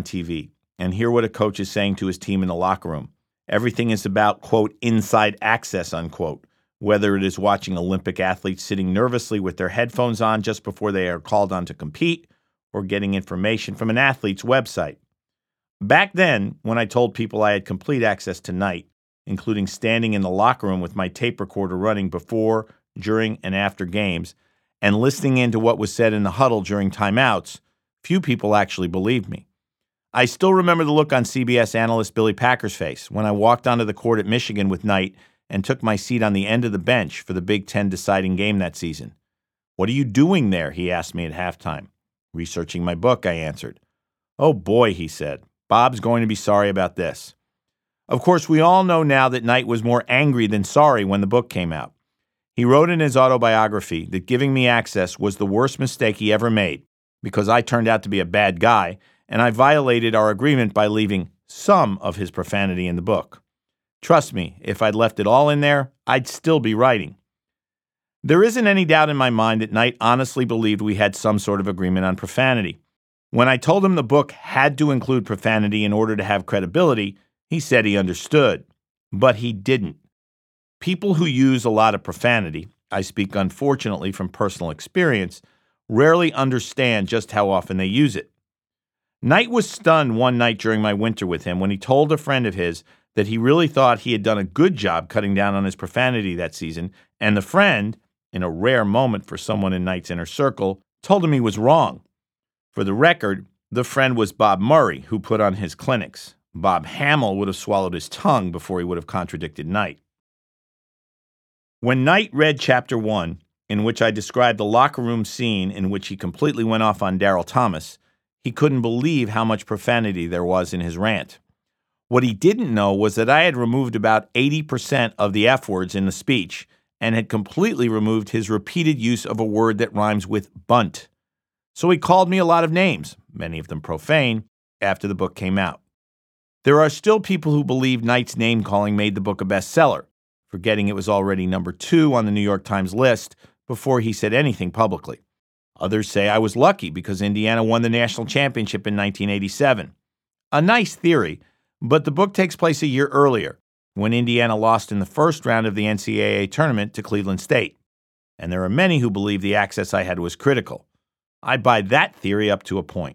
TV and hear what a coach is saying to his team in the locker room. Everything is about, quote, inside access, unquote, whether it is watching Olympic athletes sitting nervously with their headphones on just before they are called on to compete, or getting information from an athlete's website. Back then, when I told people I had complete access to Knight, including standing in the locker room with my tape recorder running before, during, and after games, and listening in to what was said in the huddle during timeouts, few people actually believed me. I still remember the look on CBS analyst Billy Packer's face when I walked onto the court at Michigan with Knight and took my seat on the end of the bench for the Big Ten deciding game that season. "What are you doing there?" he asked me at halftime. "Researching my book," I answered. "Oh boy," he said, "Bob's going to be sorry about this." Of course, we all know now that Knight was more angry than sorry when the book came out. He wrote in his autobiography that giving me access was the worst mistake he ever made because I turned out to be a bad guy and I violated our agreement by leaving some of his profanity in the book. Trust me, if I'd left it all in there, I'd still be writing. There isn't any doubt in my mind that Knight honestly believed we had some sort of agreement on profanity. When I told him the book had to include profanity in order to have credibility, he said he understood, but he didn't. People who use a lot of profanity, I speak unfortunately from personal experience, rarely understand just how often they use it. Knight was stunned one night during my winter with him when he told a friend of his that he really thought he had done a good job cutting down on his profanity that season, and the friend, in a rare moment for someone in Knight's inner circle, told him he was wrong. For the record, the friend was Bob Murray, who put on his clinics. Bob Hamill would have swallowed his tongue before he would have contradicted Knight. When Knight read Chapter 1, in which I described the locker room scene in which he completely went off on Daryl Thomas, he couldn't believe how much profanity there was in his rant. What he didn't know was that I had removed about 80% of the F words in the speech and had completely removed his repeated use of a word that rhymes with bunt. So he called me a lot of names, many of them profane, after the book came out. There are still people who believe Knight's name-calling made the book a bestseller, forgetting it was already number 2 on the New York Times list before he said anything publicly. Others say I was lucky because Indiana won the national championship in 1987. A nice theory, but the book takes place a year earlier, when Indiana lost in the first round of the NCAA tournament to Cleveland State. And there are many who believe the access I had was critical. I buy that theory up to a point.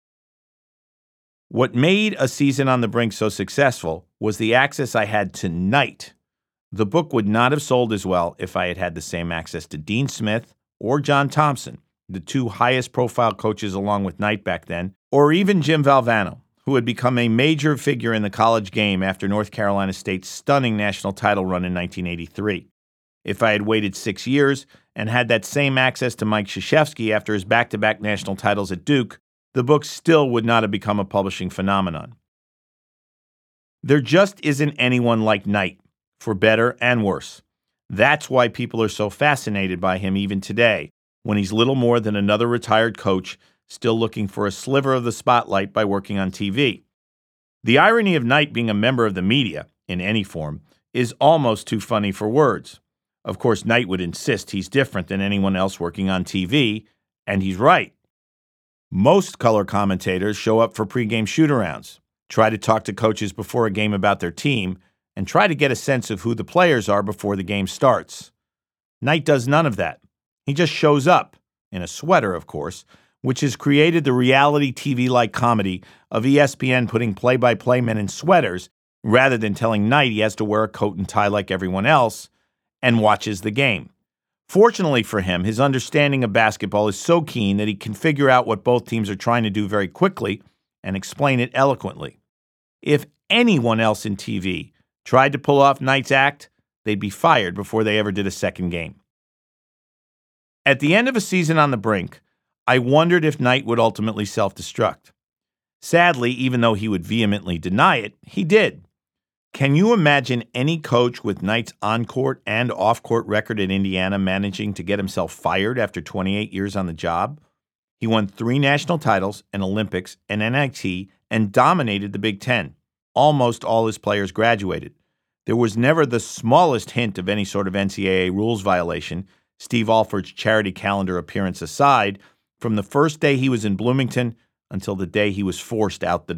What made A Season on the Brink so successful was the access I had to Knight. The book would not have sold as well if I had had the same access to Dean Smith or John Thompson, the 2 highest-profile coaches along with Knight back then, or even Jim Valvano, who had become a major figure in the college game after North Carolina State's stunning national title run in 1983. If I had waited 6 years and had that same access to Mike Krzyzewski after his back-to-back national titles at Duke, the book still would not have become a publishing phenomenon. There just isn't anyone like Knight, for better and worse. That's why people are so fascinated by him even today, when he's little more than another retired coach still looking for a sliver of the spotlight by working on TV. The irony of Knight being a member of the media, in any form, is almost too funny for words. Of course, Knight would insist he's different than anyone else working on TV, and he's right. Most color commentators show up for pregame shoot-arounds, try to talk to coaches before a game about their team, and try to get a sense of who the players are before the game starts. Knight does none of that. He just shows up, in a sweater, of course, which has created the reality TV-like comedy of ESPN putting play-by-play men in sweaters rather than telling Knight he has to wear a coat and tie like everyone else, and watches the game. Fortunately for him, his understanding of basketball is so keen that he can figure out what both teams are trying to do very quickly and explain it eloquently. If anyone else in TV tried to pull off Knight's act, they'd be fired before they ever did a second game. At the end of A Season on the Brink, I wondered if Knight would ultimately self-destruct. Sadly, even though he would vehemently deny it, he did. Can you imagine any coach with Knight's on-court and off-court record at Indiana managing to get himself fired after 28 years on the job? He won 3 national titles, an Olympics, an NIT, and dominated the Big Ten. Almost all his players graduated. There was never the smallest hint of any sort of NCAA rules violation, Steve Alford's charity calendar appearance aside, from the first day he was in Bloomington until the day he was forced out the